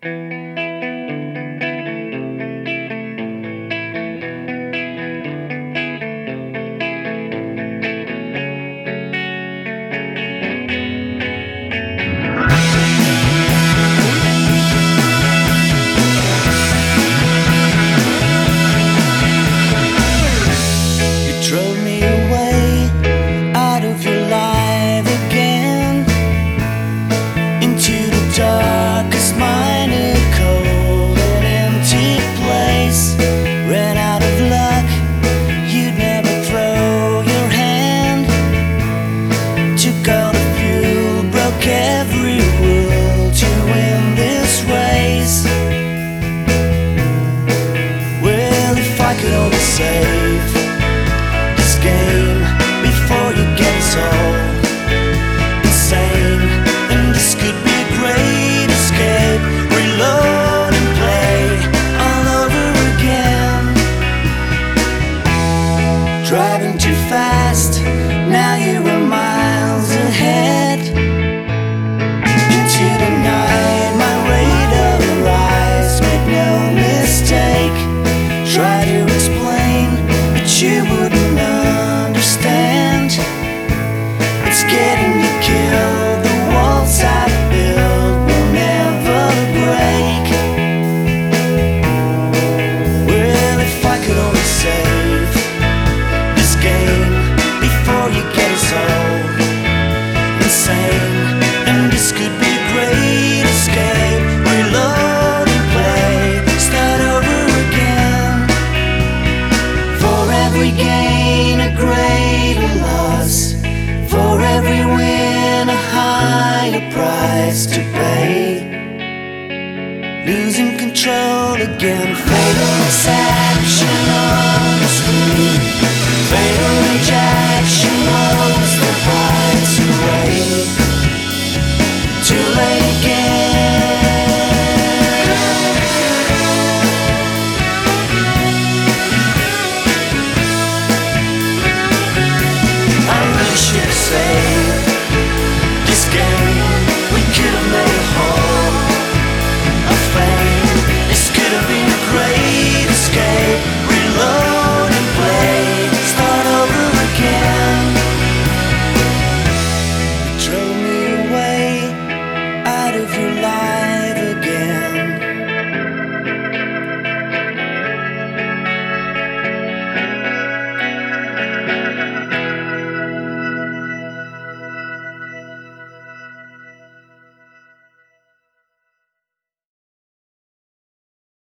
Drove me away out of your life again, into the darkest mine, a cold and empty place. Ran out of luck, you'd never throw your hand. Took all the fuel, broke every rule to win this race. Well, if I could only save game before you get us all insane, and this could be a great escape. Reload and play all over again. Driving too fast, now you are miles ahead. Into the night, my radar eyes make no mistake. Try to explain, but you wouldn't understand. It's getting you killed. The walls I built will never break. Well, if I could only save this game before you get us all insane, and this could be a great escape. Reload and play, start over again. For every gain, a greater loss. For every win, a higher price to pay. Losing control again. Fatal exception on the screen. Fatal rejection was the price to pay.